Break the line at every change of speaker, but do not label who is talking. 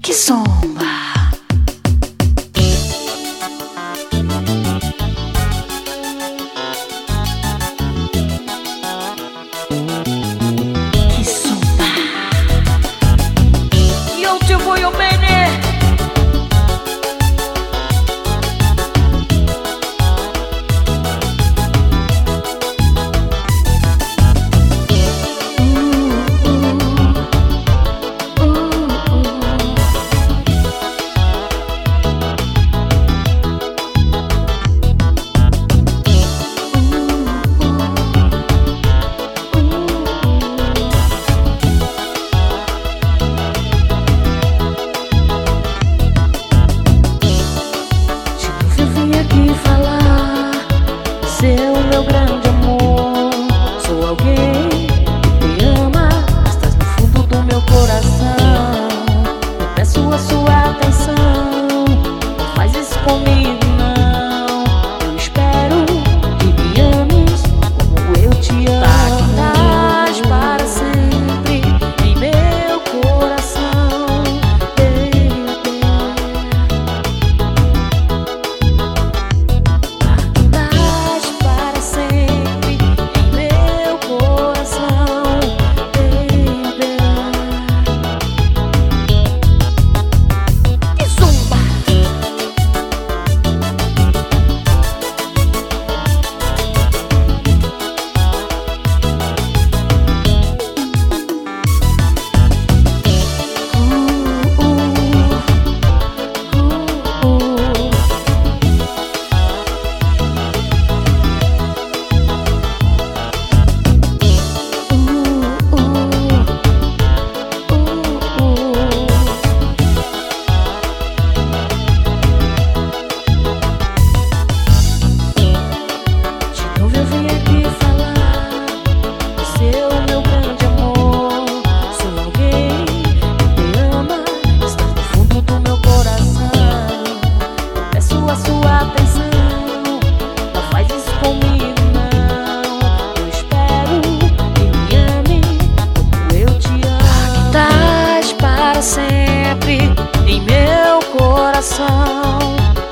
Que zomba. Que zomba. Yo te voy a bene. Aqui falar, ser o meu grande amor. Sou alguém que te ama, estás no fundo do meu coração. Eu peço a sua atenção, não faz isso comigo não. Eu espero que me ames como eu te amo. Estás para sempre em meu coração, baby. Sempre em meu coração.